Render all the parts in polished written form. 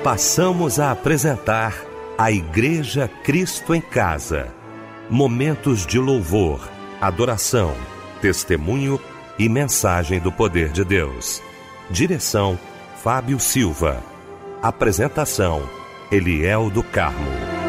Passamos a apresentar a Igreja Cristo em Casa. Momentos de louvor, adoração, testemunho e mensagem do poder de Deus. Direção: Fábio Silva. Apresentação: Eliel do Carmo.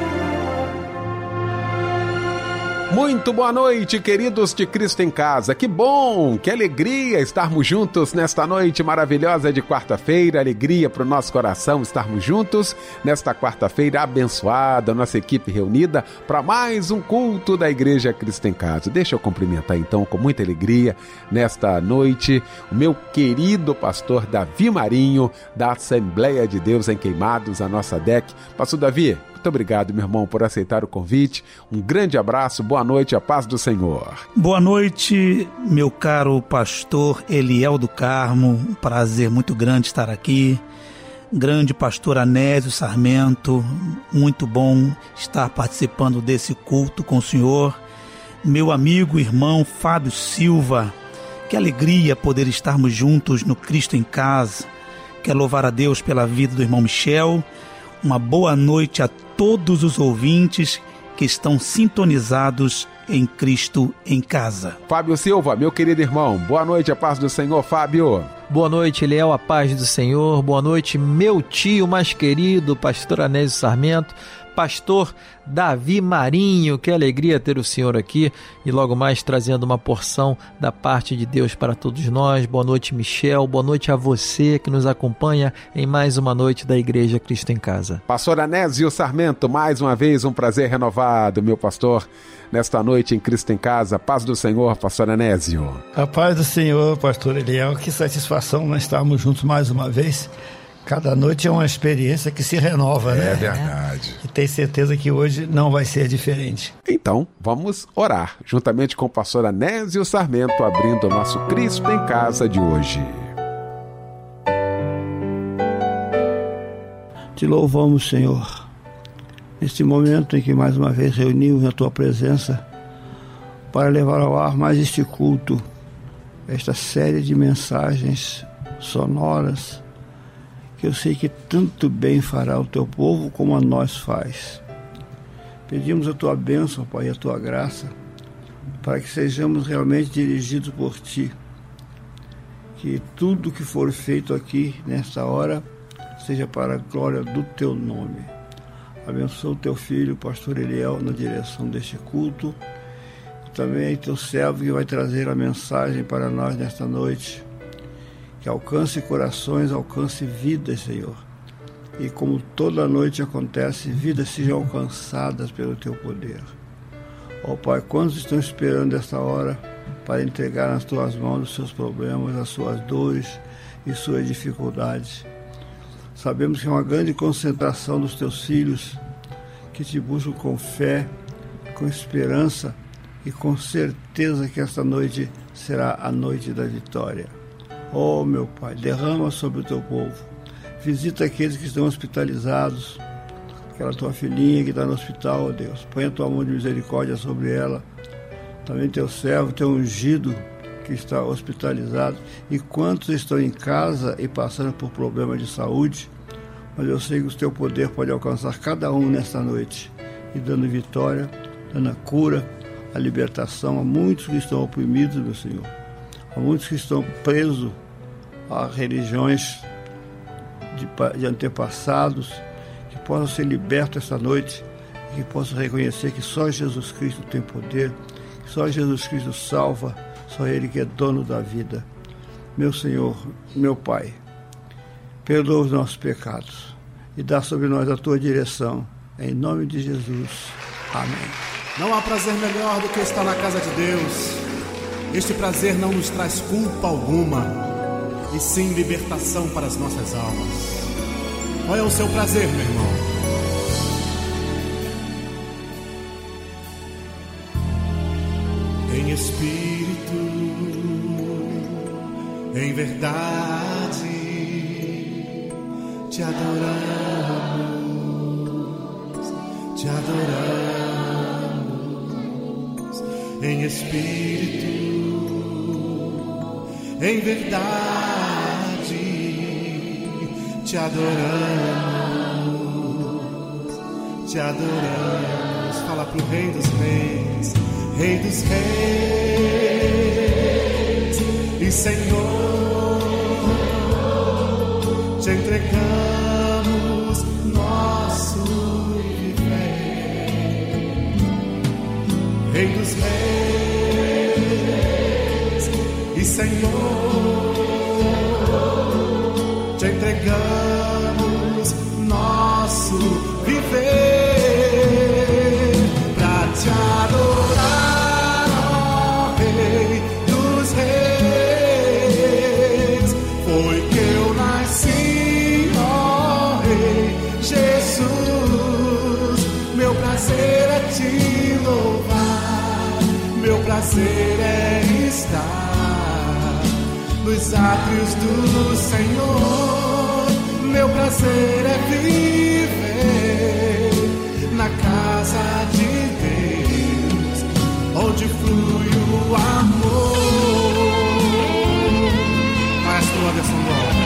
Muito boa noite, queridos de Cristo em Casa. Que bom, que alegria estarmos juntos nesta noite maravilhosa de quarta-feira. Alegria para o nosso coração estarmos juntos nesta quarta-feira abençoada, nossa equipe reunida para mais um culto da Igreja Cristo em Casa. Deixa eu cumprimentar então com muita alegria nesta noite o meu querido pastor Davi Marinho, da Assembleia de Deus em Queimados, a nossa DEC. Pastor Davi, muito obrigado, meu irmão, por aceitar o convite. Um grande abraço, boa noite, a paz do Senhor. Boa noite, meu caro pastor Eliel do Carmo. Um prazer muito grande estar aqui. Grande pastor Anésio Sarmento, muito bom estar participando desse culto com o senhor. Meu amigo, irmão Fábio Silva, que alegria poder estarmos juntos no Cristo em Casa. Quero louvar a Deus pela vida do irmão Michel. Uma boa noite a todos os ouvintes que estão sintonizados em Cristo em Casa. Fábio Silva, meu querido irmão, boa noite, a paz do Senhor, Fábio. Boa noite, Eliel, a paz do Senhor. Boa noite, meu tio mais querido, pastor Anésio Sarmento, pastor Davi Marinho. Que alegria ter o senhor aqui e logo mais trazendo uma porção da parte de Deus para todos nós. Boa noite, Michel. Boa noite a você que nos acompanha em mais uma noite da Igreja Cristo em Casa. Pastor Anésio Sarmento, mais uma vez um prazer renovado, meu pastor, nesta noite em Cristo em Casa. Paz do Senhor, pastor Anésio. A paz do Senhor, pastor Eliel. Que satisfação nós estarmos juntos mais uma vez. Cada noite é uma experiência que se renova, né? É verdade. E tenho certeza que hoje não vai ser diferente. Então, vamos orar, juntamente com o pastor Anésio Sarmento, abrindo o nosso Cristo em Casa de hoje. Te louvamos, Senhor, neste momento em que mais uma vez reunimos na Tua presença para levar ao ar mais este culto, esta série de mensagens sonoras, que eu sei que tanto bem fará ao teu povo como a nós faz. Pedimos a tua bênção, Pai, e a tua graça, para que sejamos realmente dirigidos por ti. Que tudo que for feito aqui, nesta hora, seja para a glória do teu nome. Abençoa o teu filho, o pastor Eliel, na direção deste culto. E também teu servo que vai trazer a mensagem para nós nesta noite. Que alcance corações, alcance vidas, Senhor. E como toda noite acontece, vidas sejam alcançadas pelo Teu poder. Ó Pai, quantos estão esperando esta hora para entregar nas Tuas mãos os seus problemas, as suas dores e suas dificuldades. Sabemos que é uma grande concentração dos Teus filhos que Te buscam com fé, com esperança e com certeza que esta noite será a noite da vitória. Oh, meu Pai, derrama sobre o teu povo. Visita aqueles que estão hospitalizados. Aquela tua filhinha que está no hospital, oh Deus. Põe a tua mão de misericórdia sobre ela. Também teu servo, teu ungido que está hospitalizado. E quantos estão em casa e passando por problemas de saúde. Mas eu sei que o teu poder pode alcançar cada um nesta noite. E dando vitória, dando a cura, a libertação a muitos que estão oprimidos, meu Senhor. Há muitos que estão presos a religiões de antepassados, que possam ser libertos esta noite, que possam reconhecer que só Jesus Cristo tem poder, que só Jesus Cristo salva, só Ele que é dono da vida. Meu Senhor, meu Pai, perdoa os nossos pecados e dá sobre nós a Tua direção, em nome de Jesus. Amém. Não há prazer melhor do que estar na casa de Deus. Este prazer não nos traz culpa alguma, e sim libertação para as nossas almas. Qual é o seu prazer, meu irmão? Em espírito, em verdade, te adoramos, te adoramos. Em espírito, em verdade, te adoramos. te adoramos. Fala pro Rei dos Reis, Rei dos Reis e Senhor, te entregamos nosso viver. Rei dos Reis e Senhor, te entregamos nosso viver. Pra te adorar, ó Rei dos Reis, foi que eu nasci, ó Rei Jesus. Meu prazer é te louvar, meu prazer é estar nos átrios do Senhor. Meu prazer é viver na casa de Deus, onde flui o amor. Maestro Anderson Gomes.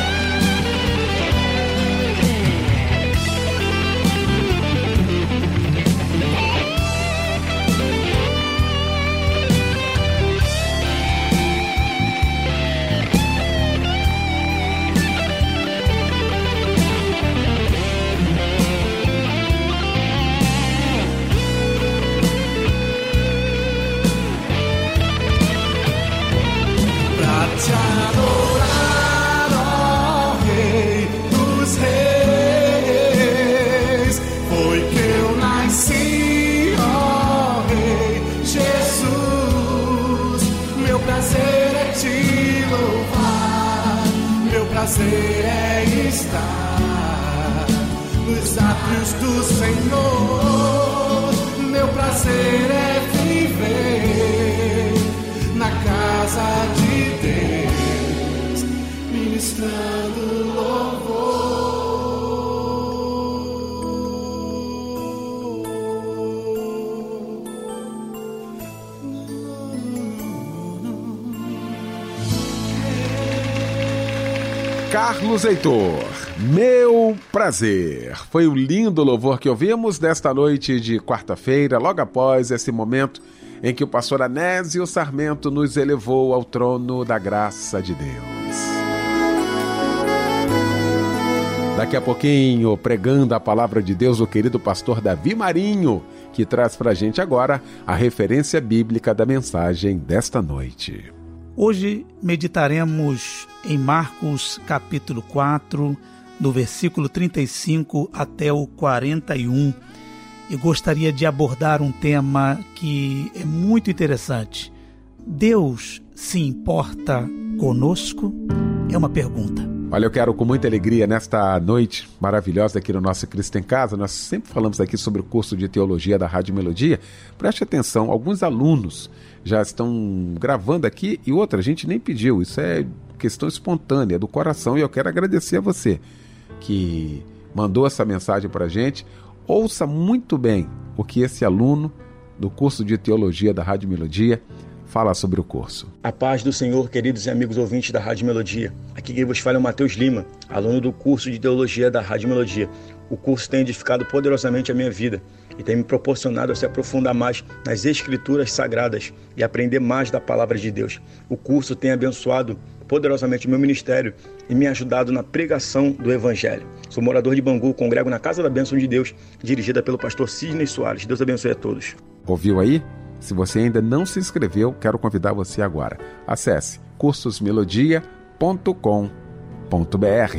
Te adorar, ó Rei dos Reis, foi que eu nasci, ó Rei Jesus. Meu prazer é te louvar, meu prazer é estar nos átrios do Senhor. Meu prazer é viver na casa de Deus, ministrando louvor. Carlos Heitor, meu prazer. Foi o lindo louvor que ouvimos nesta noite de quarta-feira, logo após esse momento em que o pastor Anésio Sarmento nos elevou ao trono da graça de Deus. Daqui a pouquinho, pregando a palavra de Deus, o querido pastor Davi Marinho, que traz pra gente agora a referência bíblica da mensagem desta noite. Hoje meditaremos em Marcos capítulo 4, do versículo 35 até o 41, e gostaria de abordar um tema que é muito interessante. Deus se importa conosco? É uma pergunta. Olha, eu quero com muita alegria nesta noite maravilhosa aqui no nosso Cristo em Casa. Nós sempre falamos aqui sobre o curso de teologia da Rádio Melodia. Preste atenção, alguns alunos já estão gravando aqui e outra, a gente nem pediu. Isso é questão espontânea, do coração. E eu quero agradecer a você que mandou essa mensagem para a gente. Ouça muito bem o que esse aluno do curso de teologia da Rádio Melodia fala sobre o curso. A paz do Senhor, queridos e amigos ouvintes da Rádio Melodia. Aqui quem vos fala é o Matheus Lima, aluno do curso de teologia da Rádio Melodia. O curso tem edificado poderosamente a minha vida e tem me proporcionado a se aprofundar mais nas escrituras sagradas e aprender mais da palavra de Deus. O curso tem abençoado poderosamente o meu ministério e me ajudado na pregação do Evangelho. Sou morador de Bangu, congrego na Casa da Bênção de Deus, dirigida pelo pastor Sidney Soares. Deus abençoe a todos. Ouviu aí? Se você ainda não se inscreveu, quero convidar você agora. Acesse cursosmelodia.com.br.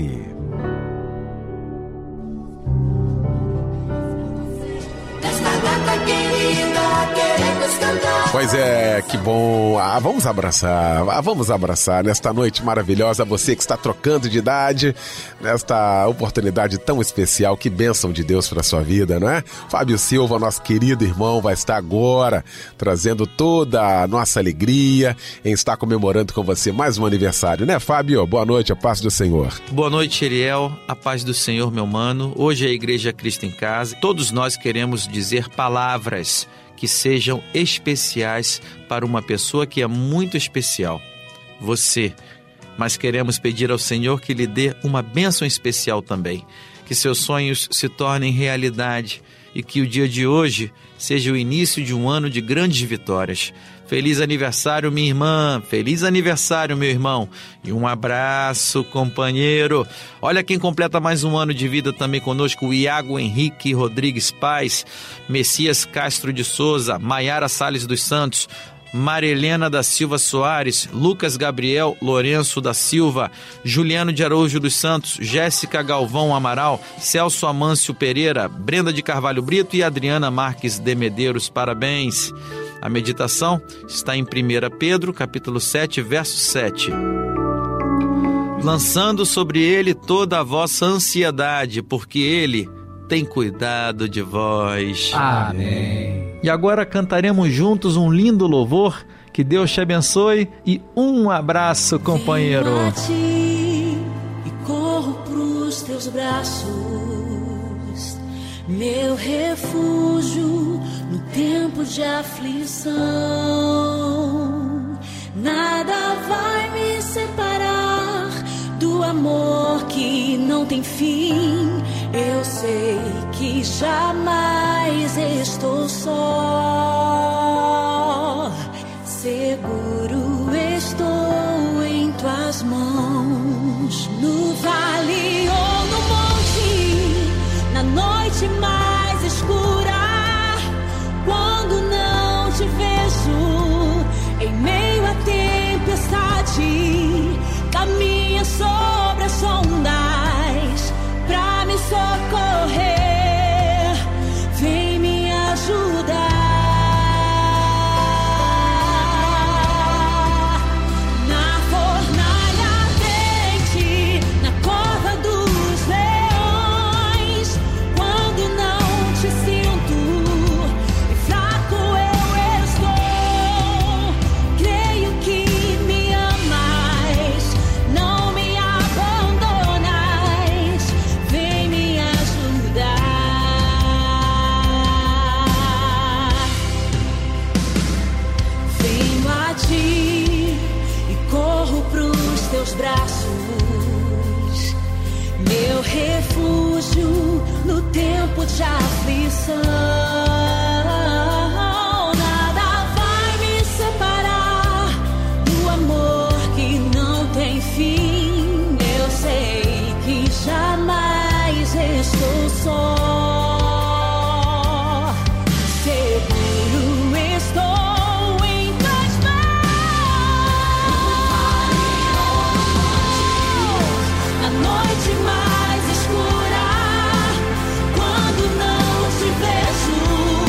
Pois é, que bom. Vamos abraçar nesta noite maravilhosa você que está trocando de idade, nesta oportunidade tão especial. Que bênção de Deus para a sua vida, não é? Fábio Silva, nosso querido irmão, vai estar agora trazendo toda a nossa alegria em estar comemorando com você mais um aniversário, né, Fábio? Boa noite, a paz do Senhor. Boa noite, Ariel, a paz do Senhor, meu mano. Hoje é a Igreja Cristo em Casa. Todos nós queremos dizer palavras que sejam especiais para uma pessoa que é muito especial, você. Mas queremos pedir ao Senhor que lhe dê uma bênção especial também, que seus sonhos se tornem realidade, e que o dia de hoje seja o início de um ano de grandes vitórias. Feliz aniversário, minha irmã. Feliz aniversário, meu irmão. E um abraço, companheiro. Olha quem completa mais um ano de vida também conosco: o Iago Henrique Rodrigues Paz, Messias Castro de Souza, Maiara Salles dos Santos, Marilena da Silva Soares, Lucas Gabriel Lourenço da Silva, Juliano de Araújo dos Santos, Jéssica Galvão Amaral, Celso Amâncio Pereira, Brenda de Carvalho Brito e Adriana Marques de Medeiros. Parabéns! A meditação está em 1 Pedro, capítulo 7, verso 7. Lançando sobre ele toda a vossa ansiedade, porque ele tem cuidado de vós. Amém. E agora cantaremos juntos um lindo louvor. Que Deus te abençoe e um abraço, companheiro. Venho a ti e corro pros teus braços, meu refúgio no tempo de aflição. Nada vai me separar do amor que não tem fim. Eu sei que jamais estou só. Seguro estou em tuas mãos, no vale ou no monte, na noite mais escura, quando não te vejo, em meio à tempestade, caminha sobre as ondas pra me socorrer, vem me ajudar. Braços, meu refúgio no tempo de aflição. Nada vai me separar do amor que não tem fim. Eu sei que jamais estou só. Seguro estou em tuas mãos. A noite mais escura, quando não te vejo,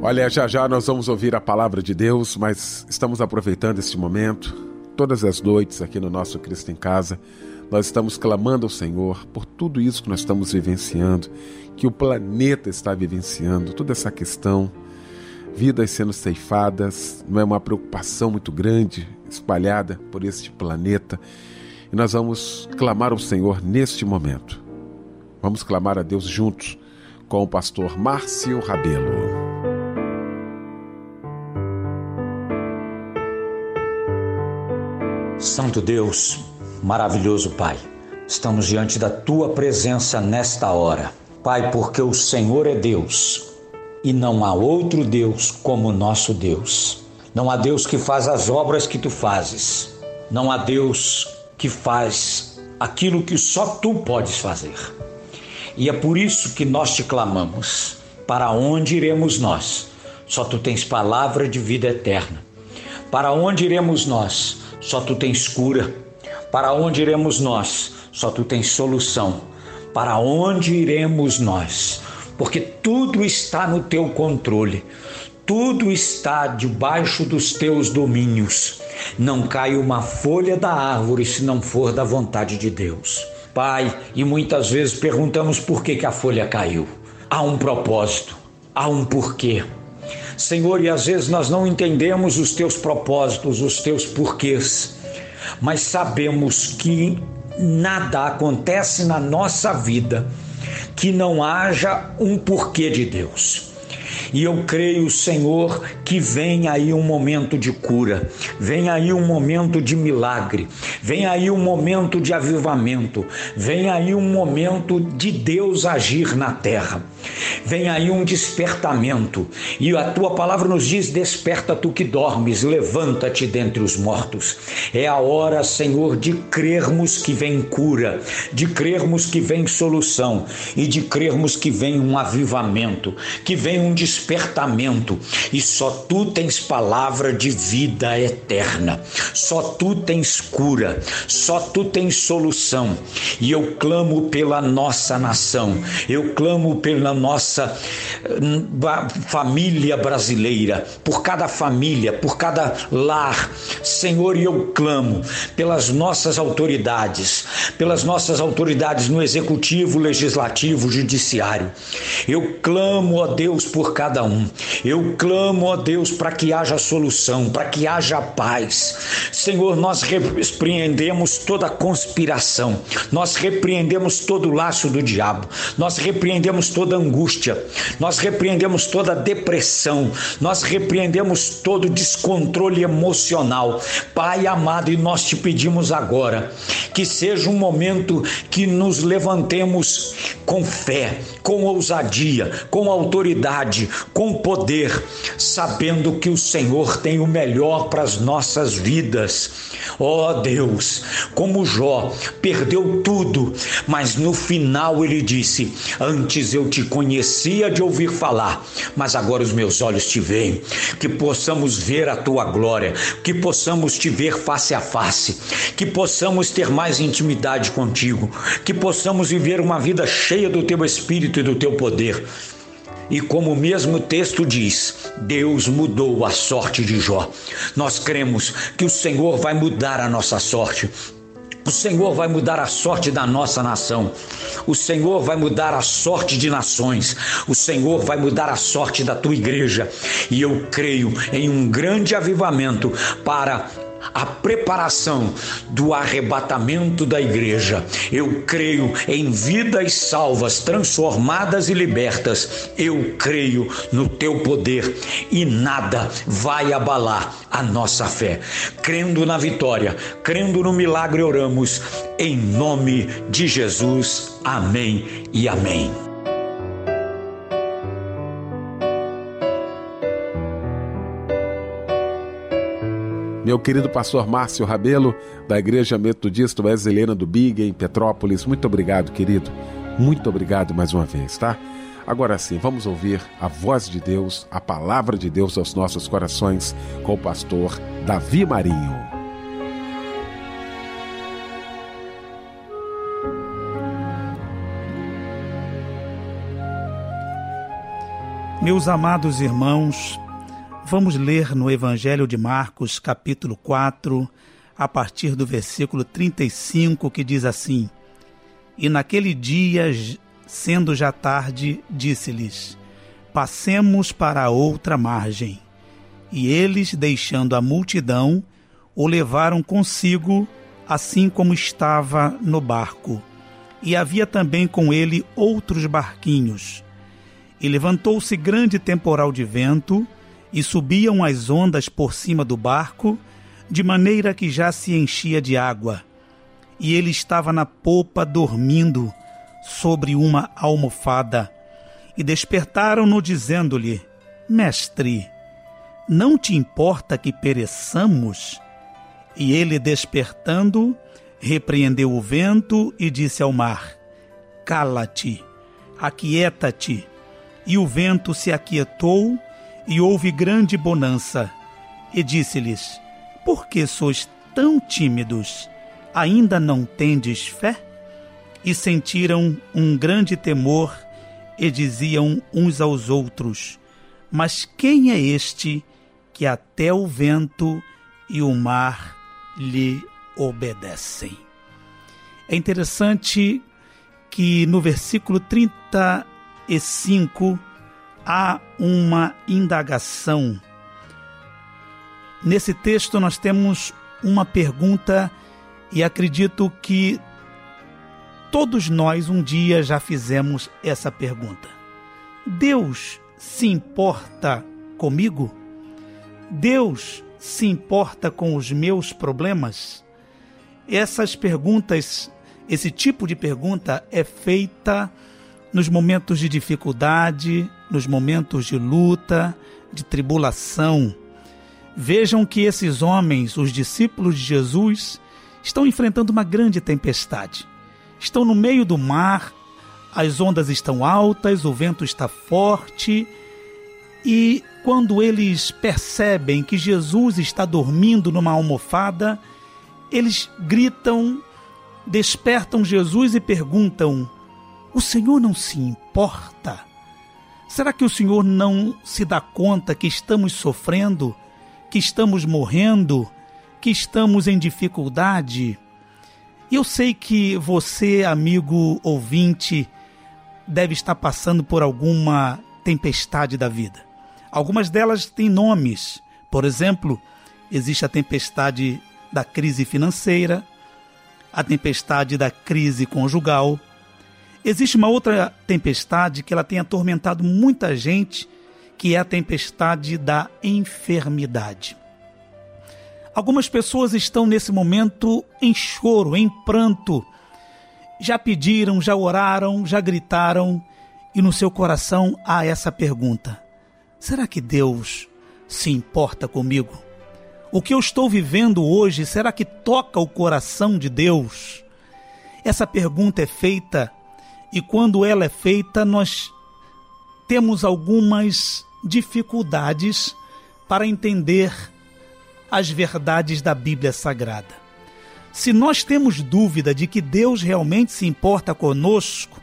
Olha, já nós vamos ouvir a palavra de Deus, mas estamos aproveitando este momento. Todas as noites aqui no nosso Cristo em Casa, nós estamos clamando ao Senhor por tudo isso que nós estamos vivenciando, que o planeta está vivenciando, toda essa questão, vidas sendo ceifadas, não é uma preocupação muito grande, espalhada por este planeta. E nós vamos clamar ao Senhor neste momento. Vamos clamar a Deus juntos com o pastor Márcio Rabelo. Santo Deus, maravilhoso Pai, estamos diante da Tua presença nesta hora. Pai, porque o Senhor é Deus e não há outro Deus como o nosso Deus. Não há Deus que faz as obras que Tu fazes. Não há Deus que faz aquilo que só Tu podes fazer. E é por isso que nós Te clamamos. Para onde iremos nós? Só Tu tens palavra de vida eterna. Para onde iremos nós? Só Tu tens cura. Para onde iremos nós? Só Tu tens solução. Para onde iremos nós? Porque tudo está no Teu controle. Tudo está debaixo dos Teus domínios. Não cai uma folha da árvore se não for da vontade de Deus. Pai, e muitas vezes perguntamos por que a folha caiu. Há um propósito, há um porquê. Senhor, e às vezes nós não entendemos os Teus propósitos, os Teus porquês, mas sabemos que nada acontece na nossa vida que não haja um porquê de Deus. E eu creio, Senhor, que vem aí um momento de cura, vem aí um momento de milagre, vem aí um momento de avivamento, vem aí um momento de Deus agir na terra, vem aí um despertamento. E a Tua palavra nos diz: desperta tu que dormes, levanta-te dentre os mortos. É a hora, Senhor, de crermos que vem cura, de crermos que vem solução e de crermos que vem um avivamento, que vem um despertamento, e só Tu tens palavra de vida eterna, só Tu tens cura, só Tu tens solução. E eu clamo pela nossa nação, eu clamo pela nossa família brasileira, por cada família, por cada lar, Senhor, e eu clamo pelas nossas autoridades no executivo, legislativo, judiciário. Eu clamo, ó Deus, por cada um. Eu clamo, ó Deus, para que haja solução, para que haja paz. Senhor, nós repreendemos toda conspiração, nós repreendemos todo o laço do diabo, nós repreendemos toda angústia, nós repreendemos toda depressão, nós repreendemos todo descontrole emocional. Pai amado, e nós Te pedimos agora que seja um momento que nos levantemos com fé, com ousadia, com autoridade, com poder, sabendo que o Senhor tem o melhor para as nossas vidas. Ó Deus, como Jó perdeu tudo, mas no final ele disse: antes eu Te conhecia de ouvir falar, mas agora os meus olhos Te veem. Que possamos ver a Tua glória, que possamos Te ver face a face, que possamos ter mais intimidade contigo, que possamos viver uma vida cheia do Teu Espírito e do Teu poder. E como o mesmo texto diz, Deus mudou a sorte de Jó. Nós cremos que o Senhor vai mudar a nossa sorte. O Senhor vai mudar a sorte da nossa nação. O Senhor vai mudar a sorte de nações. O Senhor vai mudar a sorte da Tua igreja. E eu creio em um grande avivamento para a preparação do arrebatamento da igreja. Eu creio em vidas salvas, transformadas e libertas. Eu creio no Teu poder e nada vai abalar a nossa fé. Crendo na vitória, crendo no milagre, oramos em nome de Jesus. Amém e amém. Meu querido pastor Márcio Rabelo, da Igreja Metodista Wesleyana do Big, em Petrópolis, muito obrigado, querido. Muito obrigado mais uma vez, tá? Agora sim, vamos ouvir a voz de Deus, a palavra de Deus aos nossos corações, com o pastor Davi Marinho. Meus amados irmãos, vamos ler no Evangelho de Marcos, capítulo 4, a partir do versículo 35, que diz assim: E naquele dia, sendo já tarde, disse-lhes: Passemos para a outra margem. E eles, deixando a multidão, o levaram consigo, assim como estava no barco. E havia também com ele outros barquinhos. E levantou-se grande temporal de vento, e subiam as ondas por cima do barco, de maneira que já se enchia de água. E ele estava na popa dormindo sobre uma almofada. E despertaram-no dizendo-lhe: Mestre, não te importa que pereçamos? E ele, despertando, repreendeu o vento e disse ao mar: Cala-te, aquieta-te. E o vento se aquietou, e houve grande bonança. E disse-lhes: Por que sois tão tímidos? Ainda não tendes fé? E sentiram um grande temor, e diziam uns aos outros: Mas quem é este que até o vento e o mar lhe obedecem? É interessante que no versículo 35 há uma indagação. Nesse texto nós temos uma pergunta, e acredito que todos nós um dia já fizemos essa pergunta: Deus se importa comigo? Deus se importa com os meus problemas? Essas perguntas, esse tipo de pergunta é feita nos momentos de dificuldade, nos momentos de luta, de tribulação. Vejam que esses homens, os discípulos de Jesus, estão enfrentando uma grande tempestade. Estão no meio do mar, as ondas estão altas, o vento está forte, e quando eles percebem que Jesus está dormindo numa almofada, eles gritam, despertam Jesus e perguntam: O Senhor não se importa? Será que o Senhor não se dá conta que estamos sofrendo, que estamos morrendo, que estamos em dificuldade? E eu sei que você, amigo ouvinte, deve estar passando por alguma tempestade da vida. Algumas delas têm nomes. Por exemplo, existe a tempestade da crise financeira, a tempestade da crise conjugal. Existe uma outra tempestade que ela tem atormentado muita gente, que é a tempestade da enfermidade. Algumas pessoas estão nesse momento em choro, em pranto. Já pediram, já oraram, já gritaram, e no seu coração há essa pergunta: será que Deus se importa comigo? O que eu estou vivendo hoje, será que toca o coração de Deus? Essa pergunta é feita, e quando ela é feita, nós temos algumas dificuldades para entender as verdades da Bíblia Sagrada. Se nós dúvida de que Deus realmente se importa conosco,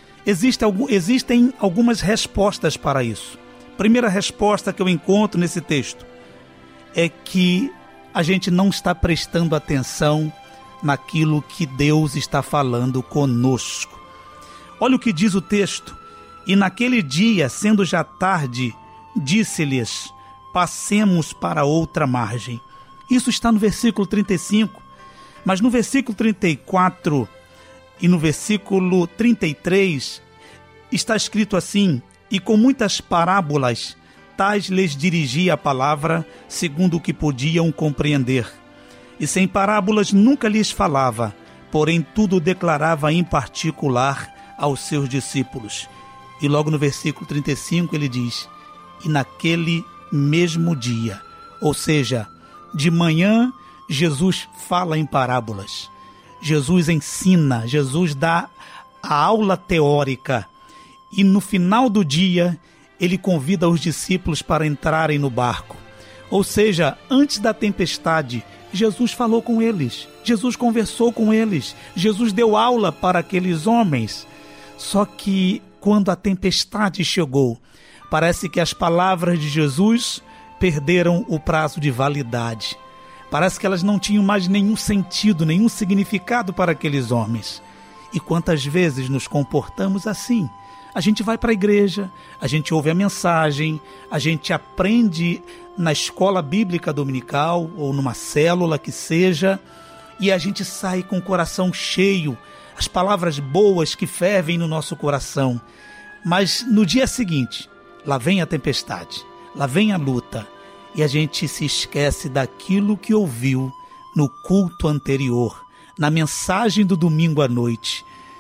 existem algumas respostas para isso. Primeira resposta que eu encontro nesse texto é que a gente não está prestando atenção naquilo que Deus está falando conosco. Olha o que diz o texto: e naquele dia, sendo já tarde, disse-lhes: passemos para outra margem. Isso está no versículo 35, mas no versículo 34 e no versículo 33 está escrito assim: e com muitas parábolas tais lhes dirigia a palavra, segundo o que podiam compreender. E sem parábolas nunca lhes falava, porém tudo declarava em particular aos seus discípulos. E logo no versículo 35 ele diz: e naquele mesmo dia, ou seja, de manhã, Jesus fala em parábolas, Jesus ensina, Jesus dá a aula teórica, e no final do dia ele convida os discípulos para entrarem no barco. Ou seja, antes da tempestade, Jesus falou com eles, Jesus conversou com eles, Jesus deu aula para aqueles homens. Só que quando a tempestade chegou, Parece que as palavras de Jesus perderam o prazo de validade. Parece que elas não tinham mais nenhum sentido, nenhum significado para aqueles homens. E quantas vezes nos comportamos assim? A gente vai para a igreja, a gente ouve a mensagem, a gente aprende na escola bíblica dominical ou numa célula que seja, e a gente sai com o coração cheio, as palavras boas que fervem no nosso coração. Mas no dia seguinte, lá vem a tempestade, lá vem a luta, e a gente se esquece daquilo que ouviu no culto anterior, na mensagem do domingo à noite.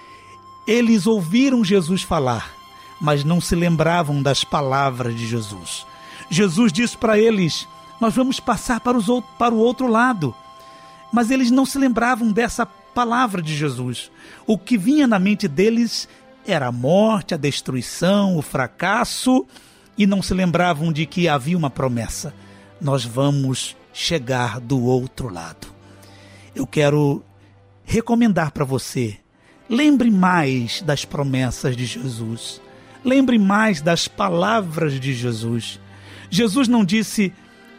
Eles ouviram Jesus falar, mas não se lembravam das palavras de Jesus. Jesus disse para eles: nós vamos passar para o outro lado. Mas eles não se lembravam dessa palavra de Jesus. O que vinha na mente deles era a morte, a destruição, o fracasso, e não se lembravam de que havia uma promessa: nós vamos chegar do outro lado. Eu quero recomendar para você: lembre mais das promessas de Jesus. Lembre mais das palavras de Jesus. Jesus não disse: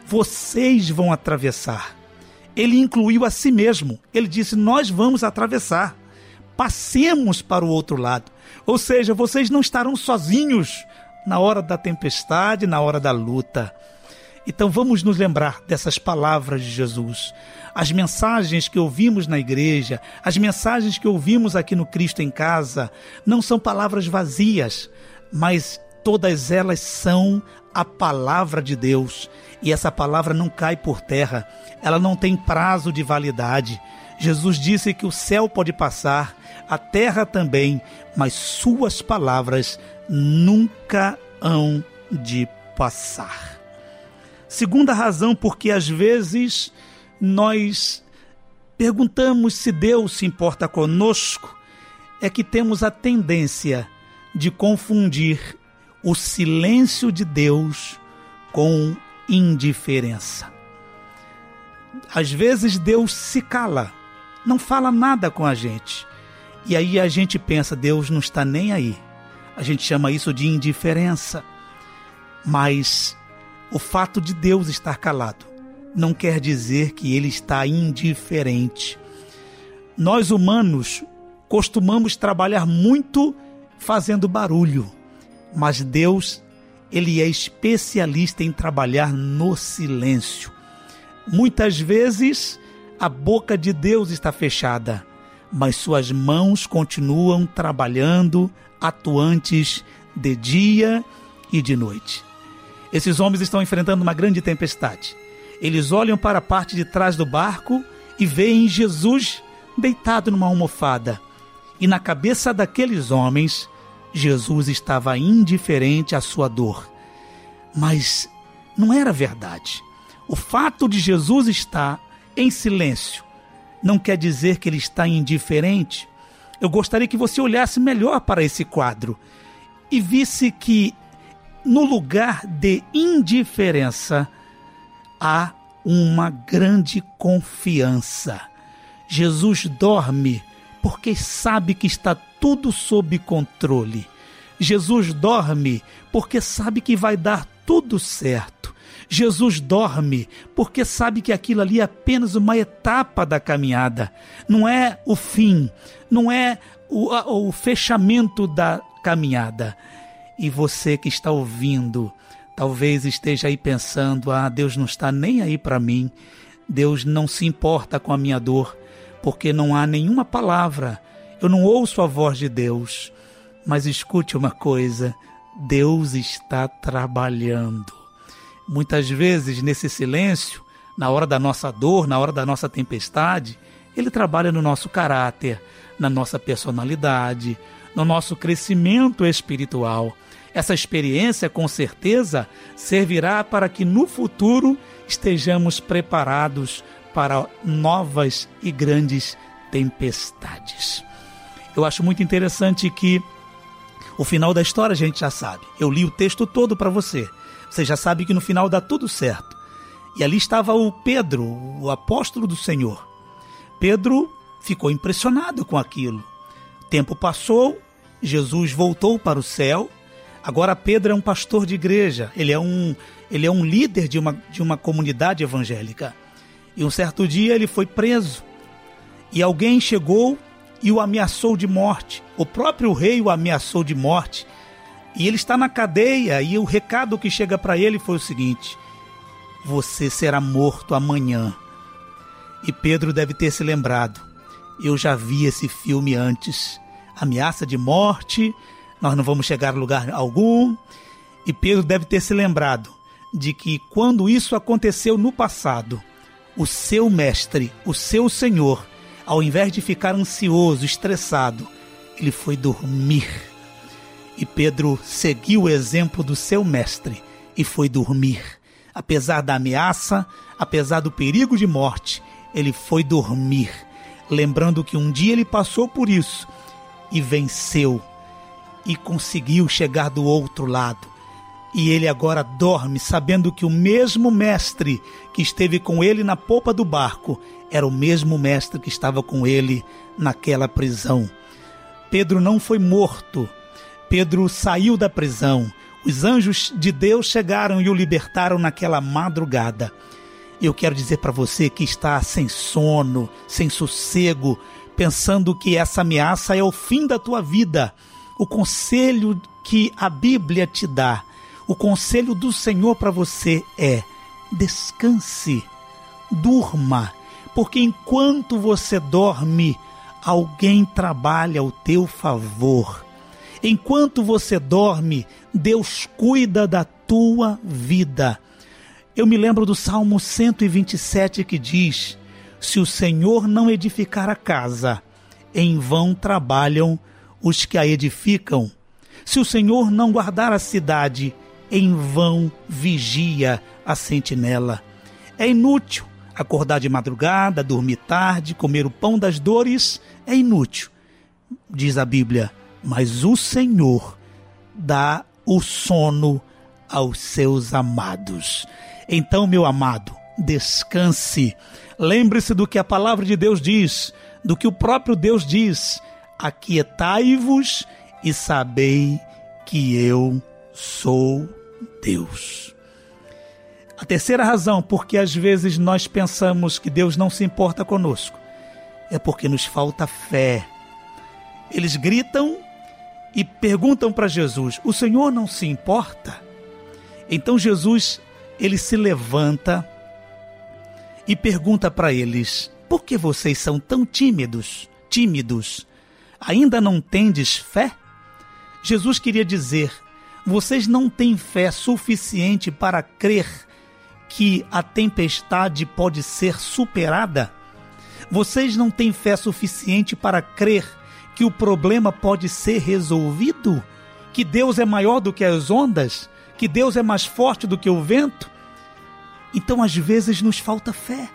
vocês vão atravessar. Ele incluiu a si mesmo. Ele disse: nós vamos atravessar. Passemos para o outro lado. Ou seja, vocês não estarão sozinhos na hora da tempestade, na hora da luta. Então vamos nos lembrar dessas palavras de Jesus. As mensagens que ouvimos na igreja, as mensagens que ouvimos aqui no Cristo em Casa, não são palavras vazias, mas todas elas são a palavra de Deus. E essa palavra não cai por terra, ela não tem prazo de validade. Jesus disse que o céu pode passar, a terra também, mas suas palavras nunca hão de passar. Segunda razão porque às vezes nós perguntamos se Deus se importa conosco, é que temos a tendência de confundir o silêncio de Deus com indiferença. Às vezes Deus se cala, não fala nada com a gente. E aí a gente pensa: Deus não está nem aí. A gente chama isso de indiferença. Mas o fato de Deus estar calado não quer dizer que Ele está indiferente. Nós humanos costumamos trabalhar muito fazendo barulho, mas Deus, Ele é especialista em trabalhar no silêncio. Muitas vezes a boca de Deus está fechada, mas suas mãos continuam trabalhando, atuantes de dia e de noite. Esses homens estão enfrentando uma grande tempestade. Eles olham para a parte de trás do barco e veem Jesus deitado numa almofada. E na cabeça daqueles homens, Jesus estava indiferente à sua dor. Mas não era verdade. O fato de Jesus estar em silêncio não quer dizer que ele está indiferente. Eu gostaria que você olhasse melhor para esse quadro e visse que no lugar de indiferença há uma grande confiança. Jesus dorme porque sabe que está tudo sob controle. Jesus dorme porque sabe que vai dar tudo certo. Jesus dorme porque sabe que aquilo ali é apenas uma etapa da caminhada. Não é o fim, não é o fechamento da caminhada. E você que está ouvindo, talvez esteja aí pensando: Deus não está nem aí para mim. Deus não se importa com a minha dor, porque não há nenhuma palavra. Eu não ouço a voz de Deus. Mas escute uma coisa: Deus está trabalhando. Muitas vezes, nesse silêncio, na hora da nossa dor, na hora da nossa tempestade, Ele trabalha no nosso caráter, na nossa personalidade, no nosso crescimento espiritual. Essa experiência, com certeza, servirá para que no futuro estejamos preparados para novas e grandes tempestades. Eu acho muito interessante que o final da história a gente já sabe. Eu li o texto todo para você. Você já sabe que no final dá tudo certo. E ali estava o Pedro, o apóstolo do Senhor. Pedro ficou impressionado com aquilo. O tempo passou, Jesus voltou para o céu. Agora Pedro é um pastor de igreja, ele é um líder de uma comunidade evangélica. E um certo dia ele foi preso. E alguém chegou e o ameaçou de morte. O próprio rei o ameaçou de morte. E ele está na cadeia e o recado que chega para ele foi o seguinte: você será morto amanhã. E Pedro deve ter se lembrado: eu já vi esse filme antes. Ameaça de morte, nós não vamos chegar a lugar algum. E Pedro deve ter se lembrado de que quando isso aconteceu no passado, o seu mestre, o seu Senhor, ao invés de ficar ansioso, estressado, ele foi dormir. E Pedro seguiu o exemplo do seu mestre e foi dormir. Apesar da ameaça, apesar do perigo de morte, ele foi dormir, lembrando que um dia ele passou por isso e venceu e conseguiu chegar do outro lado. E ele agora dorme sabendo que o mesmo mestre que esteve com ele na popa do barco era o mesmo mestre que estava com ele naquela prisão. Pedro não foi morto. Pedro saiu da prisão. Os anjos de Deus chegaram e o libertaram naquela madrugada. Eu quero dizer para você que está sem sono, sem sossego, pensando que essa ameaça é o fim da tua vida. O conselho que a Bíblia te dá, o conselho do Senhor para você é: descanse, durma, porque enquanto você dorme, alguém trabalha ao teu favor. Enquanto você dorme, Deus cuida da tua vida. Eu me lembro do Salmo 127 que diz: se o Senhor não edificar a casa, em vão trabalham os que a edificam. Se o Senhor não guardar a cidade, em vão vigia a sentinela. É inútil acordar de madrugada, dormir tarde, comer o pão das dores. É inútil, diz a Bíblia, mas o Senhor dá o sono aos seus amados. Então, meu amado, descanse. Lembre-se do que a palavra de Deus diz, do que o próprio Deus diz: aquietai-vos e sabei que eu sou Deus. A terceira razão porque às vezes nós pensamos que Deus não se importa conosco é porque nos falta fé. Eles gritam e perguntam para Jesus: o Senhor não se importa? Então Jesus, ele se levanta e pergunta para eles: por que vocês são tão tímidos? Ainda não tendes fé? Jesus queria dizer: vocês não têm fé suficiente para crer que a tempestade pode ser superada? Vocês não têm fé suficiente para crer que o problema pode ser resolvido? Que Deus é maior do que as ondas? Que Deus é mais forte do que o vento? Então, às vezes, nos falta fé.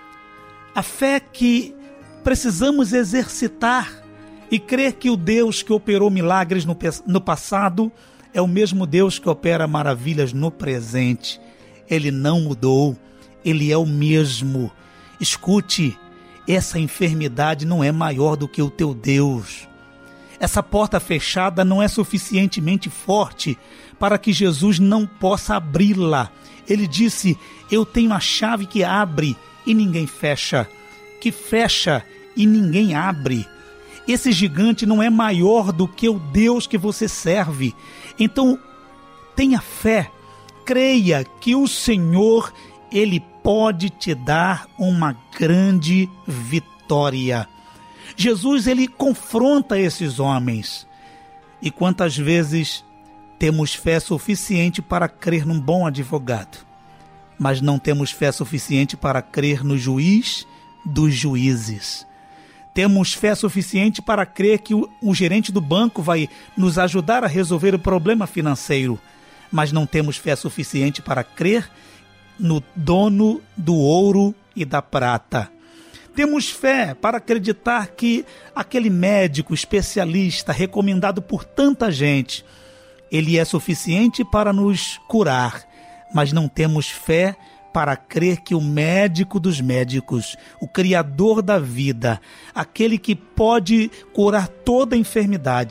A fé que precisamos exercitar e crer que o Deus que operou milagres no passado é o mesmo Deus que opera maravilhas no presente. Ele não mudou, Ele é o mesmo. Escute, essa enfermidade não é maior do que o teu Deus. Essa porta fechada não é suficientemente forte para que Jesus não possa abri-la. Ele disse: eu tenho a chave que abre e ninguém fecha, que fecha e ninguém abre. Esse gigante não é maior do que o Deus que você serve. Então, tenha fé, creia que o Senhor, Ele pode te dar uma grande vitória. Jesus, ele confronta esses homens. E quantas vezes temos fé suficiente para crer num bom advogado, mas não temos fé suficiente para crer no juiz dos juízes. Temos fé suficiente para crer que o gerente do banco vai nos ajudar a resolver o problema financeiro, mas não temos fé suficiente para crer no dono do ouro e da prata. Temos fé para acreditar que aquele médico especialista recomendado por tanta gente, ele é suficiente para nos curar, mas não temos fé para crer que o médico dos médicos, o Criador da vida, aquele que pode curar toda enfermidade,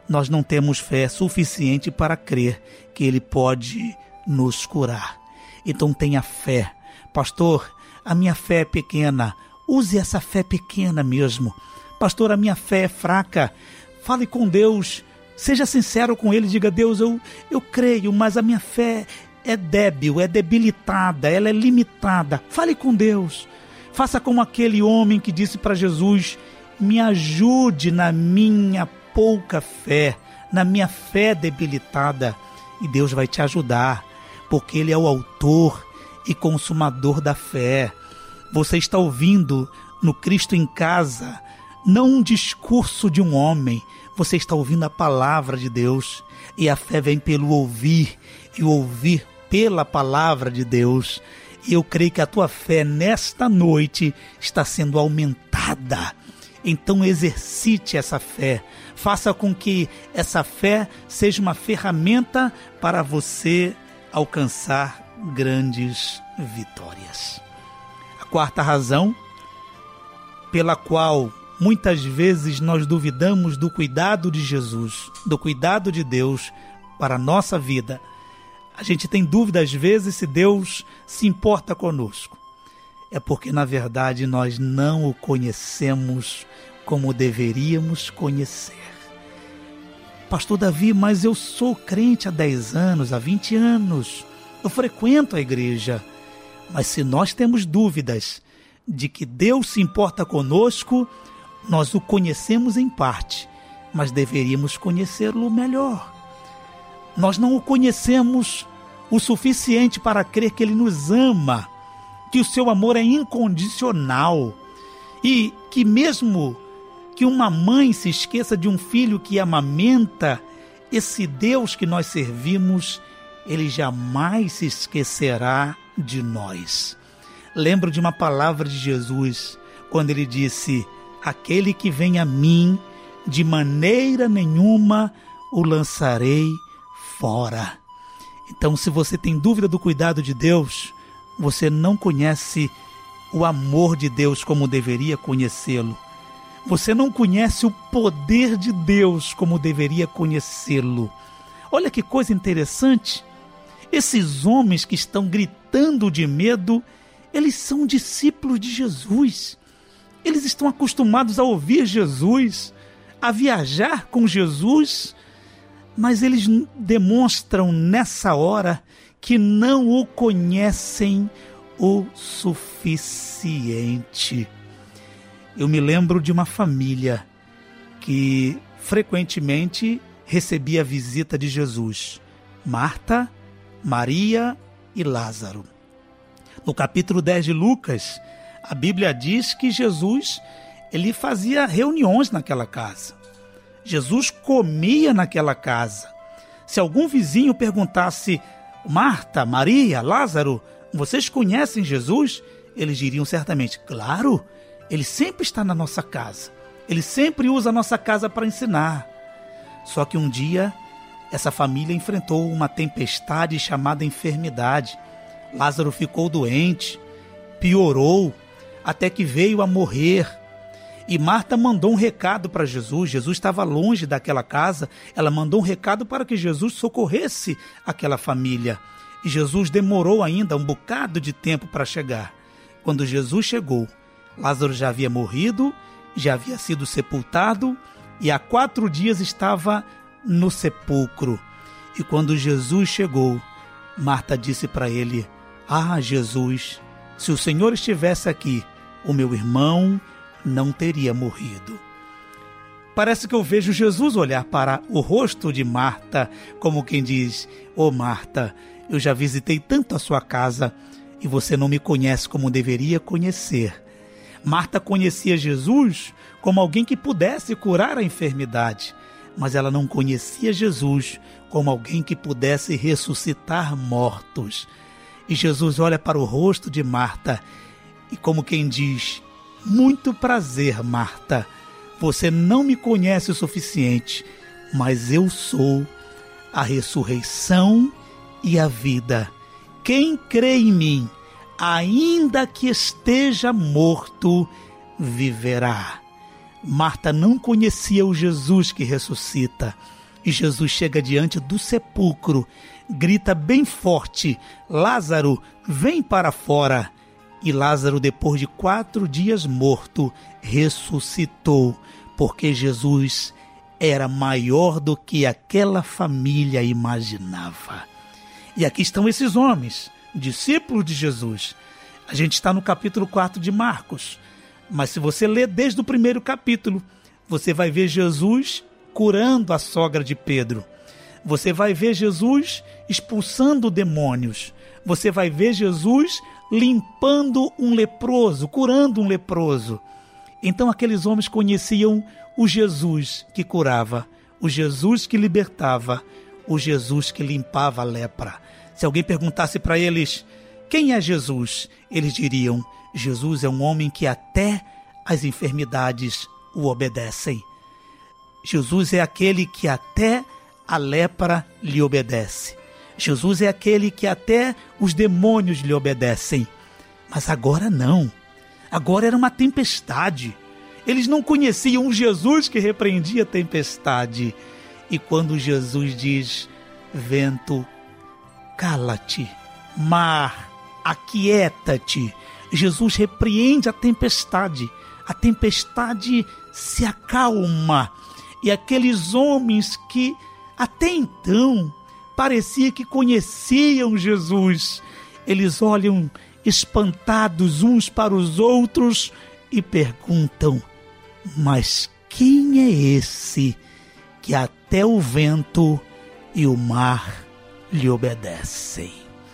nós não temos fé suficiente para crer que Ele pode nos curar. Então tenha fé. Pastor, a minha fé é pequena. Use essa fé pequena mesmo. Pastor, a minha fé é fraca. Fale com Deus. Seja sincero com Ele. Diga, Deus, eu creio, mas a minha fé é débil, é debilitada, ela é limitada. Fale com Deus. Faça como aquele homem que disse para Jesus: me ajude na minha pouca fé, na minha fé debilitada. E Deus vai te ajudar, porque Ele é o autor e consumador da fé. Você está ouvindo no Cristo em Casa, não um discurso de um homem, você está ouvindo a palavra de Deus. E a fé vem pelo ouvir, e o ouvir pela palavra de Deus. E eu creio que a tua fé nesta noite está sendo aumentada. Então exercite essa fé. Faça com que essa fé seja uma ferramenta para você alcançar grandes vitórias. A quarta razão pela qual muitas vezes nós duvidamos do cuidado de Jesus, do cuidado de Deus para a nossa vida. A gente tem dúvida às vezes se Deus se importa conosco. É porque na verdade nós não o conhecemos como deveríamos conhecer. Pastor Davi, mas eu sou crente há 10 anos, há 20 anos. Eu frequento a igreja. Mas se nós temos dúvidas de que Deus se importa conosco, nós o conhecemos em parte, mas deveríamos conhecê-lo melhor. Nós não o conhecemos o suficiente para crer que Ele nos ama, que o seu amor é incondicional e que mesmo que uma mãe se esqueça de um filho que amamenta, esse Deus que nós servimos, Ele jamais se esquecerá de nós. Lembro de uma palavra de Jesus, quando Ele disse: aquele que vem a mim, de maneira nenhuma o lançarei fora. Então, se você tem dúvida do cuidado de Deus, você não conhece o amor de Deus como deveria conhecê-lo. Você não conhece o poder de Deus como deveria conhecê-lo. Olha que coisa interessante. Esses homens que estão gritando de medo, eles são discípulos de Jesus. Eles estão acostumados a ouvir Jesus, a viajar com Jesus, mas eles demonstram nessa hora que não o conhecem o suficiente. Eu me lembro de uma família que frequentemente recebia a visita de Jesus: Marta, Maria e Lázaro. No capítulo 10 de Lucas, a Bíblia diz que Jesus, ele fazia reuniões naquela casa. Jesus comia naquela casa. Se algum vizinho perguntasse: Marta, Maria, Lázaro, vocês conhecem Jesus? Eles diriam certamente: claro, Ele sempre está na nossa casa. Ele sempre usa a nossa casa para ensinar. Só que um dia, essa família enfrentou uma tempestade chamada enfermidade. Lázaro ficou doente, piorou, até que veio a morrer. E Marta mandou um recado para Jesus. Jesus estava longe daquela casa. Ela mandou um recado para que Jesus socorresse aquela família. E Jesus demorou ainda um bocado de tempo para chegar. Quando Jesus chegou, Lázaro já havia morrido, já havia sido sepultado e há 4 dias estava no sepulcro. E quando Jesus chegou, Marta disse para ele: ah, Jesus, se o Senhor estivesse aqui, o meu irmão não teria morrido. Parece que eu vejo Jesus olhar para o rosto de Marta, como quem diz: ô Marta, eu já visitei tanto a sua casa e você não me conhece como deveria conhecer. Marta conhecia Jesus como alguém que pudesse curar a enfermidade, mas ela não conhecia Jesus como alguém que pudesse ressuscitar mortos. E Jesus olha para o rosto de Marta e, como quem diz: muito prazer, Marta, você não me conhece o suficiente, mas eu sou a ressurreição e a vida. Quem crê em mim, ainda que esteja morto, viverá. Marta não conhecia o Jesus que ressuscita. E Jesus chega diante do sepulcro, grita bem forte: Lázaro, vem para fora. E Lázaro, depois de 4 dias morto, ressuscitou, porque Jesus era maior do que aquela família imaginava. E aqui estão esses homens, discípulos de Jesus. A gente está no capítulo 4 de Marcos, mas se você ler desde o primeiro capítulo, você vai ver Jesus curando a sogra de Pedro. Você vai ver Jesus expulsando demônios. Você vai ver Jesus limpando um leproso, curando um leproso. Então aqueles homens conheciam o Jesus que curava, o Jesus que libertava, o Jesus que limpava a lepra. Se alguém perguntasse para eles: quem é Jesus? Eles diriam: Jesus é um homem que até as enfermidades o obedecem. Jesus é aquele que até a lepra lhe obedece. Jesus é aquele que até os demônios lhe obedecem. Mas agora não. Agora era uma tempestade. Eles não conheciam um Jesus que repreendia a tempestade. E quando Jesus diz: vento, cala-te, mar, aquieta-te, Jesus repreende a tempestade. A tempestade se acalma. E aqueles homens que até então parecia que conheciam Jesus, eles olham espantados uns para os outros e perguntam: mas quem é esse que até o vento e o mar lhe obedecem?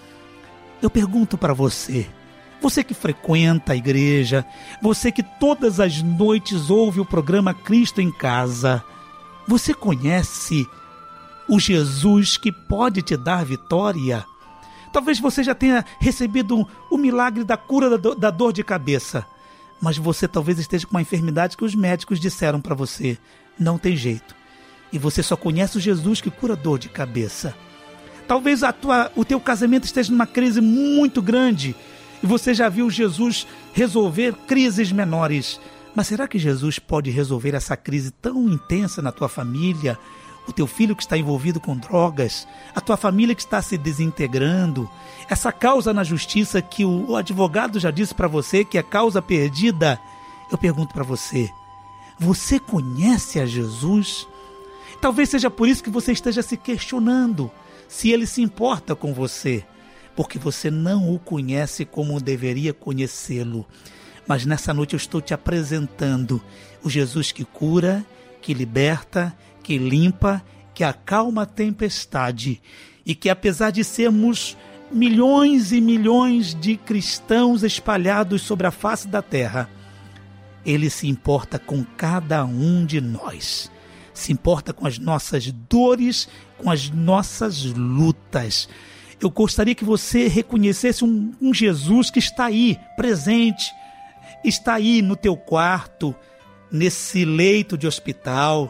Eu pergunto para você, você que frequenta a igreja, você que todas as noites ouve o programa Cristo em Casa, você conhece o Jesus que pode te dar vitória? Talvez você já tenha recebido o milagre da cura da dor de cabeça, mas você talvez esteja com uma enfermidade que os médicos disseram para você: não tem jeito. E você só conhece o Jesus que cura dor de cabeça. Talvez o teu casamento esteja numa crise muito grande e você já viu Jesus resolver crises menores. Mas será que Jesus pode resolver essa crise tão intensa na tua família? O teu filho que está envolvido com drogas, a tua família que está se desintegrando, essa causa na justiça que o advogado já disse para você que é causa perdida. Eu pergunto para você, você conhece a Jesus? Talvez seja por isso que você esteja se questionando se ele se importa com você, porque você não o conhece como deveria conhecê-lo. Mas nessa noite eu estou te apresentando o Jesus que cura, que liberta, que limpa, que acalma a tempestade e que, apesar de sermos milhões e milhões de cristãos espalhados sobre a face da terra, ele se importa com cada um de nós, se importa com as nossas dores, com as nossas lutas. Eu gostaria que você reconhecesse um Jesus que está aí, presente, está aí no teu quarto, nesse leito de hospital,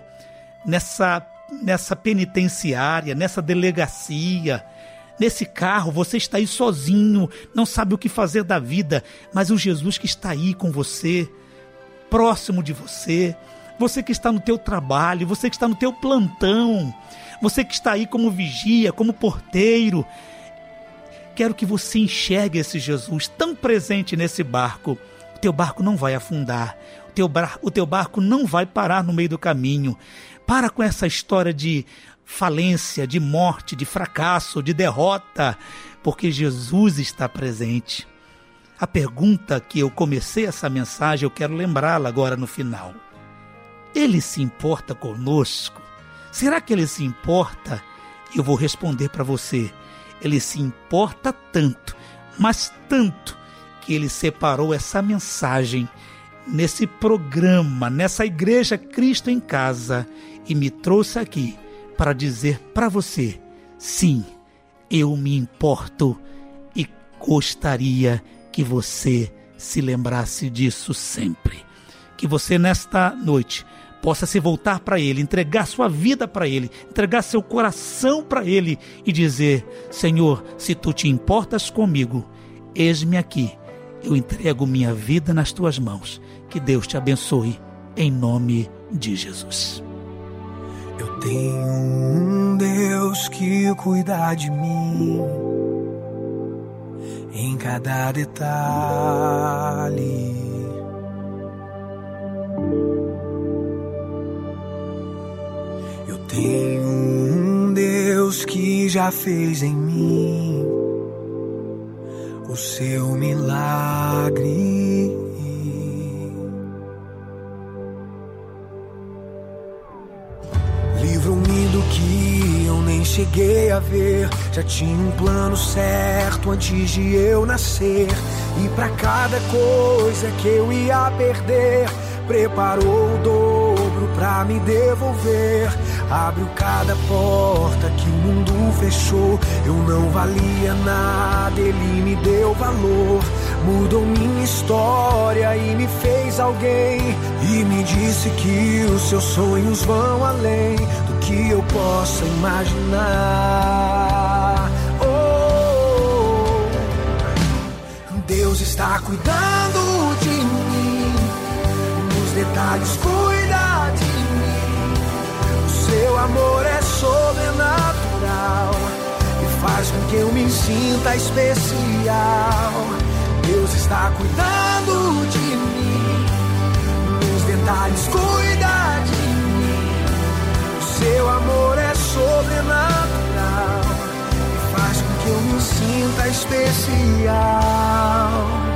nessa penitenciária, nessa delegacia, nesse carro. Você está aí sozinho, não sabe o que fazer da vida, mas o Jesus que está aí com você, próximo de você, você que está no teu trabalho, você que está no teu plantão, você que está aí como vigia, como porteiro, quero que você enxergue esse Jesus tão presente nesse barco. O teu barco não vai afundar, o teu barco não vai parar no meio do caminho. Para com essa história de falência, de morte, de fracasso, de derrota, porque Jesus está presente. A pergunta que eu comecei essa mensagem, eu quero lembrá-la agora no final. Ele se importa conosco? Será que ele se importa? Eu vou responder para você. Ele se importa tanto, mas tanto, que ele separou essa mensagem nesse programa, nessa igreja Cristo em Casa, e me trouxe aqui para dizer para você: sim, eu me importo e gostaria que você se lembrasse disso sempre. Que você nesta noite possa se voltar para Ele, entregar sua vida para Ele, entregar seu coração para Ele e dizer: Senhor, se Tu te importas comigo, eis-me aqui, eu entrego minha vida nas Tuas mãos. Que Deus te abençoe. em nome de Jesus. Eu tenho um Deus que cuida de mim em cada detalhe. Eu tenho um Deus que já fez em mim o seu milagre. Livro-me do que eu nem cheguei a ver. Já tinha um plano certo antes de eu nascer. E pra cada coisa que eu ia perder, preparou o dobro pra me devolver. Abriu cada porta que o mundo fechou. Eu não valia nada, ele me deu valor. Mudou minha história e me fez alguém. E me disse que os seus sonhos vão além do que eu possa imaginar. Oh, Deus está cuidando de mim, nos detalhes cuida de mim. O seu amor é sobrenatural e faz com que eu me sinta especial. Deus está cuidando de mim, nos detalhes cuida de mim. O seu amor é sobrenatural e faz com que eu me sinta especial.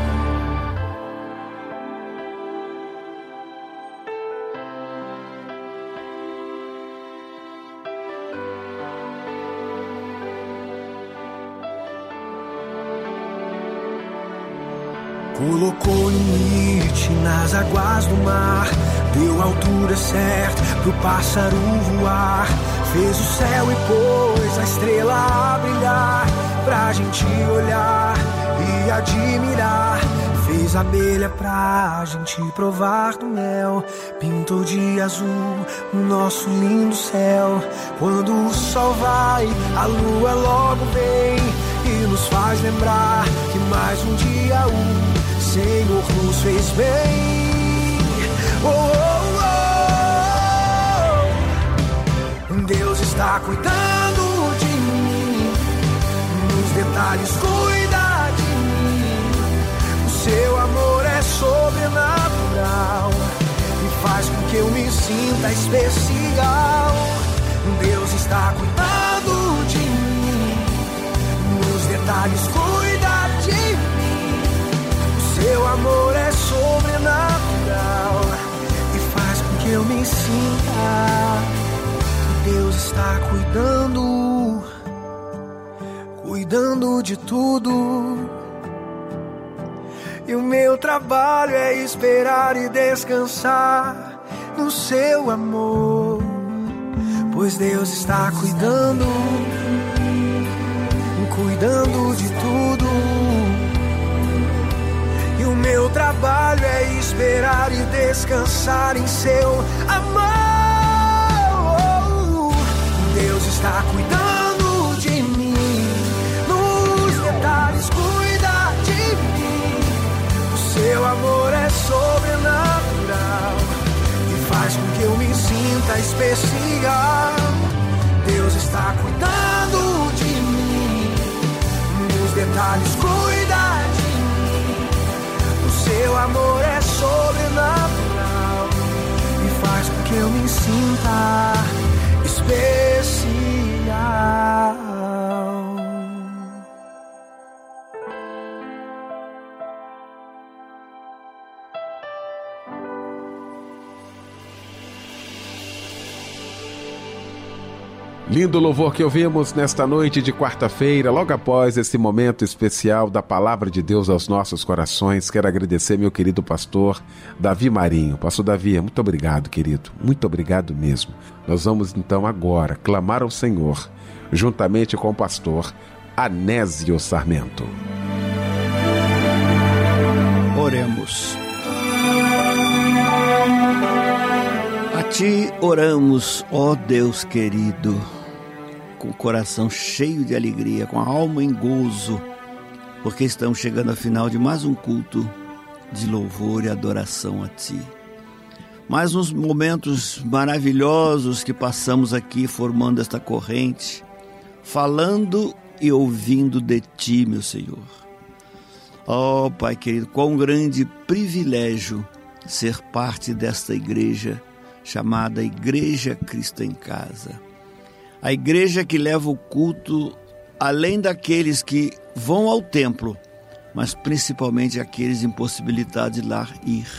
Colocou limite nas águas do mar, deu a altura certa pro pássaro voar. Fez o céu e pôs a estrela a brilhar, pra gente olhar e admirar. Fez a abelha pra gente provar do mel, pintou de azul o nosso lindo céu. Quando o sol vai, a lua logo vem e nos faz lembrar que mais um dia o Senhor nos fez bem. Oh, oh, oh. Deus está cuidando de mim, nos detalhes cuida de mim. O seu amor é sobrenatural e faz com que eu me sinta especial. Deus está cuidando de mim, nos detalhes cuida de mim. Seu amor é sobrenatural e faz com que eu me sinta. Deus está cuidando de tudo. E o meu trabalho é esperar e descansar no seu amor, pois Deus está cuidando de tudo. O meu trabalho é esperar e descansar em seu amor. Deus está cuidando de mim, nos detalhes cuida de mim. O seu amor é sobrenatural e faz com que eu me sinta especial. Deus está cuidando de mim, nos detalhes cuida de mim. Seu amor é sobrenatural e faz com que eu me sinta especial. Lindo louvor que ouvimos nesta noite de quarta-feira, logo após esse momento especial da Palavra de Deus aos nossos corações. Quero agradecer meu querido pastor Davi Marinho. Pastor Davi, muito obrigado, querido. Muito obrigado mesmo. Nós vamos então agora clamar ao Senhor, juntamente com o pastor Anésio Sarmento. Oremos. A Ti oramos, ó Deus querido, com o coração cheio de alegria, com a alma em gozo, porque estamos chegando ao final de mais um culto de louvor e adoração a Ti. mais uns momentos maravilhosos que passamos aqui formando esta corrente, falando e ouvindo de Ti, meu Senhor. Oh, Pai querido, quão grande privilégio ser parte desta igreja chamada Igreja Cristo em Casa. A igreja que leva o culto além daqueles que vão ao templo, mas principalmente aqueles impossibilitados de lá ir.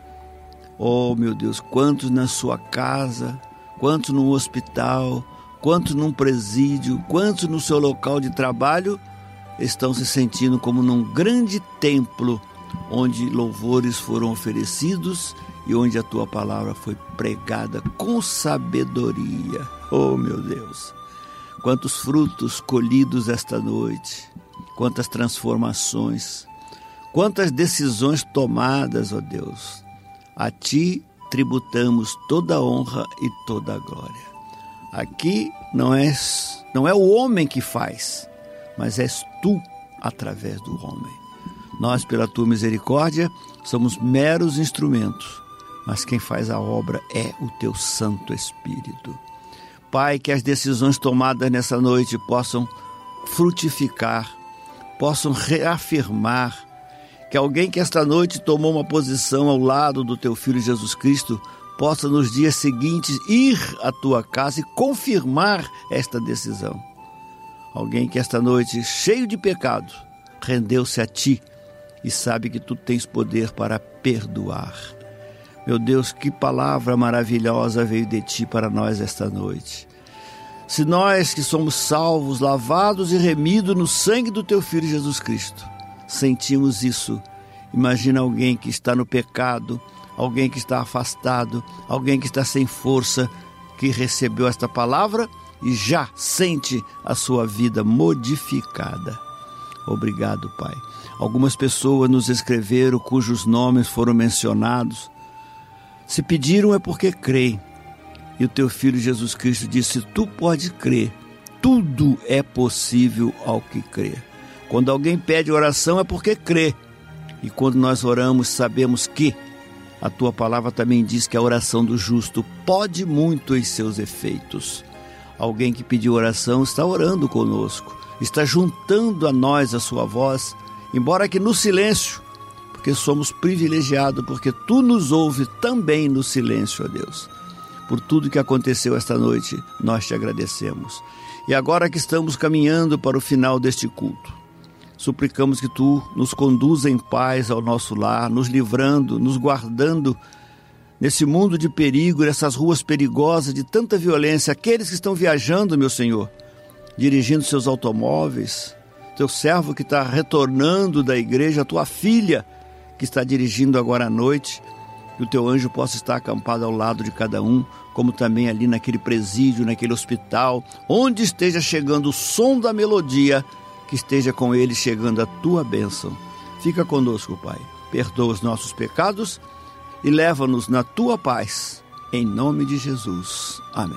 Oh, meu Deus, quantos na sua casa, quantos num hospital, quantos num presídio, quantos no seu local de trabalho estão se sentindo como num grande templo onde louvores foram oferecidos e onde a Tua palavra foi pregada com sabedoria. Oh, meu Deus, quantos frutos colhidos esta noite, quantas transformações, quantas decisões tomadas, ó Deus. A Ti tributamos toda a honra e toda a glória. Aqui não é o homem que faz, mas és Tu através do homem. Nós, pela Tua misericórdia, somos meros instrumentos, mas quem faz a obra é o Teu Santo Espírito. Pai, que as decisões tomadas nessa noite possam frutificar, possam reafirmar, que alguém que esta noite tomou uma posição ao lado do Teu Filho Jesus Cristo possa nos dias seguintes ir à Tua casa e confirmar esta decisão. Alguém que esta noite, cheio de pecado, rendeu-se a Ti e sabe que Tu tens poder para perdoar. Meu Deus, que palavra maravilhosa veio de Ti para nós esta noite. Se nós que somos salvos, lavados e remidos no sangue do Teu Filho Jesus Cristo, sentimos isso, imagina alguém que está no pecado, alguém que está afastado, alguém que está sem força, que recebeu esta palavra e já sente a sua vida modificada. Obrigado, Pai. Algumas pessoas nos escreveram cujos nomes foram mencionados. Se pediram é porque creem. E o Teu Filho Jesus Cristo disse: Tu pode crer, tudo é possível ao que crê. Quando alguém pede oração é porque crê. E quando nós oramos, sabemos que a Tua palavra também diz que a oração do justo pode muito em seus efeitos. Alguém que pediu oração está orando conosco, está juntando a nós a sua voz, embora que no silêncio, porque somos privilegiados, porque Tu nos ouve também no silêncio, ó Deus. Por tudo que aconteceu esta noite, nós Te agradecemos. E agora que estamos caminhando para o final deste culto, suplicamos que Tu nos conduza em paz ao nosso lar, nos livrando, nos guardando nesse mundo de perigo, nessas ruas perigosas, de tanta violência. Aqueles que estão viajando, meu Senhor, dirigindo seus automóveis, Teu servo que está retornando da igreja, Tua filha que está dirigindo agora à noite, que o Teu anjo possa estar acampado ao lado de cada um, como também ali naquele presídio, naquele hospital, onde esteja chegando o som da melodia, que esteja com ele chegando a Tua bênção. Fica conosco, Pai. Perdoa os nossos pecados e leva-nos na Tua paz. Em nome de Jesus. Amém.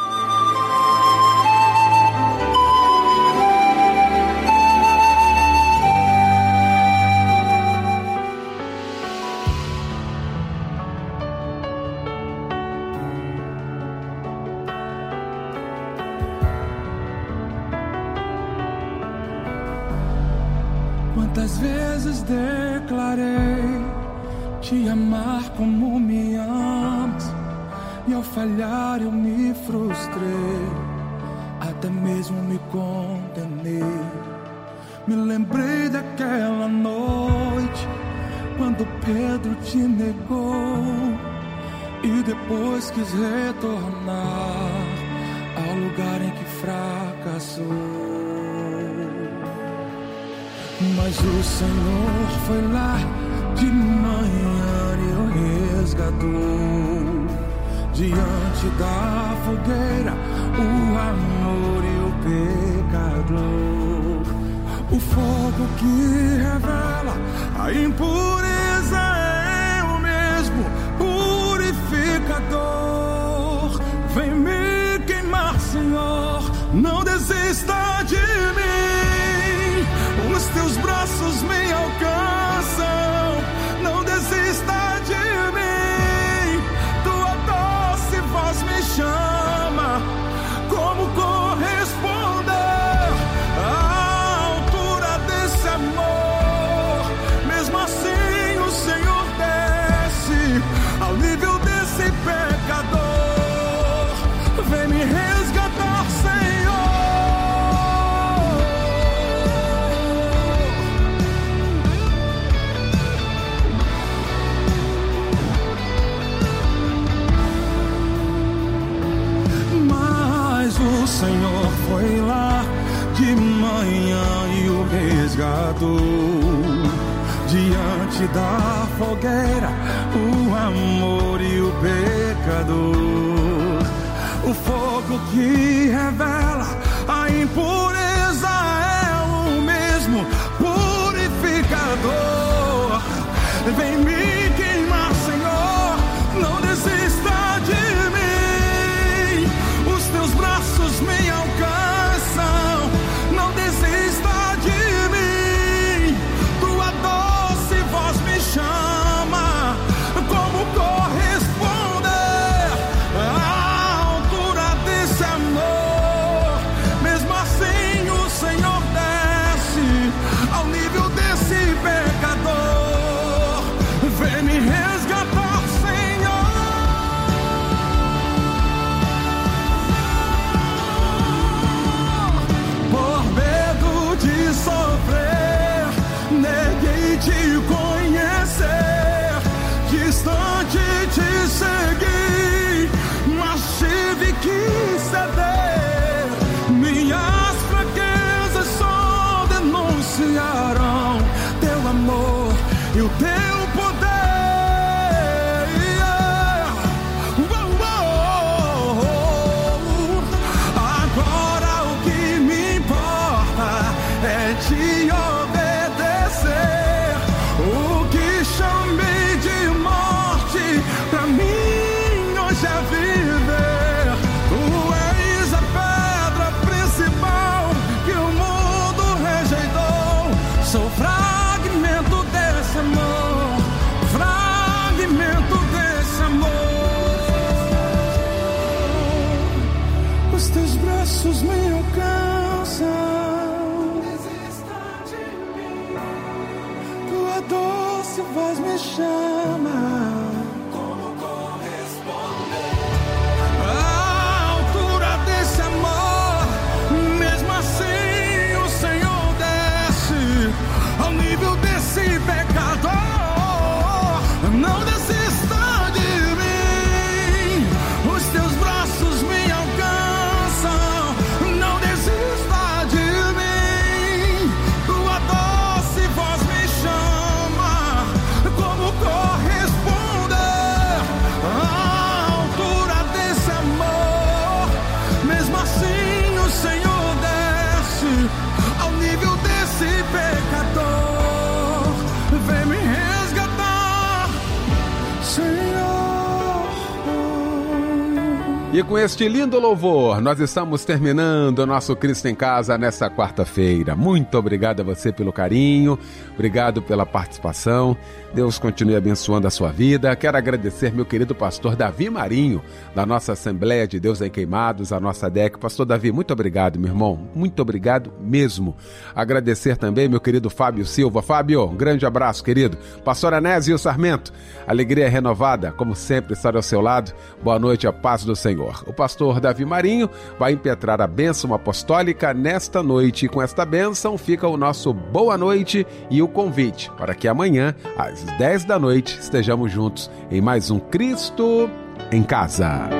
Quantas vezes declarei Te amar como me amas, e ao falhar eu me frustrei, até mesmo me condenei. Me lembrei daquela noite, quando Pedro Te negou, e depois quis retornar ao lugar em que fracassou. Mas o Senhor foi lá de manhã e o resgatou. Diante da fogueira, o amor e o pecador. O fogo que revela a impureza é o mesmo purificador. Vem me queimar, Senhor, não desista de mim. Os Teus braços me alcançam, não desista de mim. Senhor foi lá de manhã e o resgatou. Diante da fogueira, o amor e o pecador. O fogo que revela a impureza é o mesmo purificador. Vem me queimar, Senhor, não desista de mim. Os teus braços me alcançam, não desista de mim. Tua doce voz me chama, como corresponder à altura desse amor. Mesmo assim o Senhor desce ao nível desse pecador. Vem me resgatar, Senhor. Por medo de sofrer, neguei te conhecer. Distante te segui, mas tive que ceder. Minhas fraquezas só denunciarão teu amor e o teu poder. Agora o que me importa é te obedecer. O que chamei de morte, pra mim hoje é viver. Tu és a pedra principal que o mundo rejeitou. Sou fragmento desse amor, fragmento desse amor. Os teus braços me alcançam. Tua doce voz me chama. Como corresponder à altura desse amor? Mesmo assim o Senhor desce ao nível desse pecador. Não desista de mim. Os teus braços me alcançam. Não desista de mim. Tua doce voz me chama. Como corresponder à altura desse amor? Mesmo assim o Senhor desce ao nível desse pecador. Vem me resgatar, Senhor. E com este lindo louvor, nós estamos terminando o nosso Cristo em Casa nessa quarta-feira. Muito obrigado a você pelo carinho, obrigado pela participação. Deus continue abençoando a sua vida. Quero agradecer meu querido pastor Davi Marinho, da nossa Assembleia de Deus em Queimados, a nossa DEC. Pastor Davi, muito obrigado, meu irmão. Muito obrigado mesmo. Agradecer também meu querido Fábio Silva. Fábio, um grande abraço, querido. Pastor Anésio Sarmento, alegria renovada, como sempre, estar ao seu lado. Boa noite, a paz do Senhor. O pastor Davi Marinho vai impetrar a bênção apostólica nesta noite. E com esta bênção fica o nosso boa noite e o convite para que amanhã, às 10 da noite, estejamos juntos em mais um Cristo em Casa.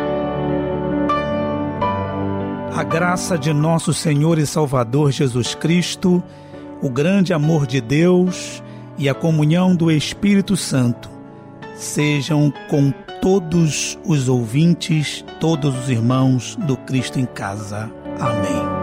A graça de nosso Senhor e Salvador Jesus Cristo, o grande amor de Deus e a comunhão do Espírito Santo sejam com todos os ouvintes, todos os irmãos do Cristo em Casa. Amém.